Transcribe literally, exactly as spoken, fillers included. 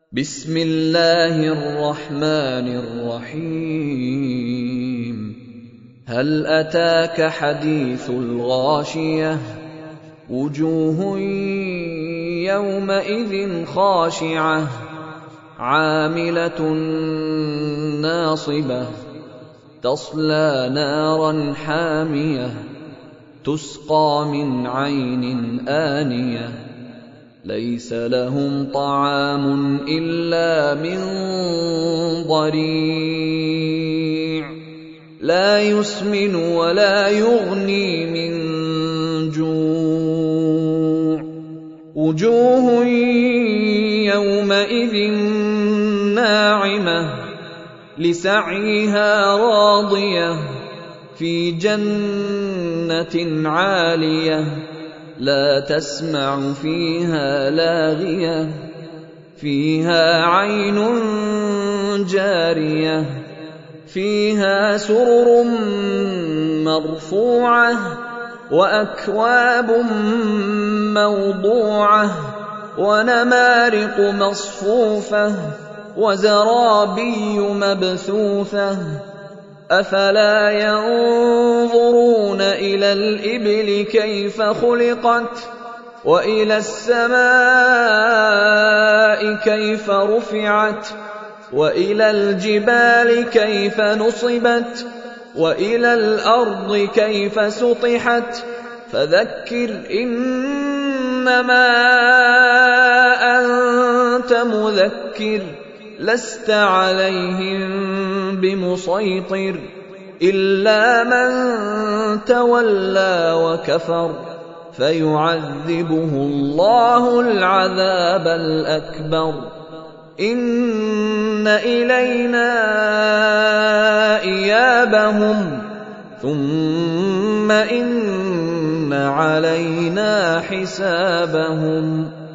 بسم الله الرحمن الرحيم هل أتاك حديث الغاشية وجوه يومئذ خاشعة عاملة ناصبة تصلى نارا حامية تسقى من عين آنية ليس لهم طعام إلا من ضريع لا يسمن ولا يغني من جوع وجوه يومئذ ناعمة لسعيها راضية في جنة عالية لا تسمع فيها لاغية فيها عين جارية فيها سرر مرفوعة وأكواب موضوعة ونمارق مصفوفة وزرابي مبثوثة أفلا ينظرون إلى الإبل كيف خلقت وإلى السماء كيف رفعت وإلى الجبال كيف نصبت وإلى الأرض كيف سطحت فذكر إنما أنت مذكر لست عليهم بمسيطر إلا من تولى وكفر فيعذبه الله العذاب الأكبر إن إلينا إيابهم ثم إن علينا حسابهم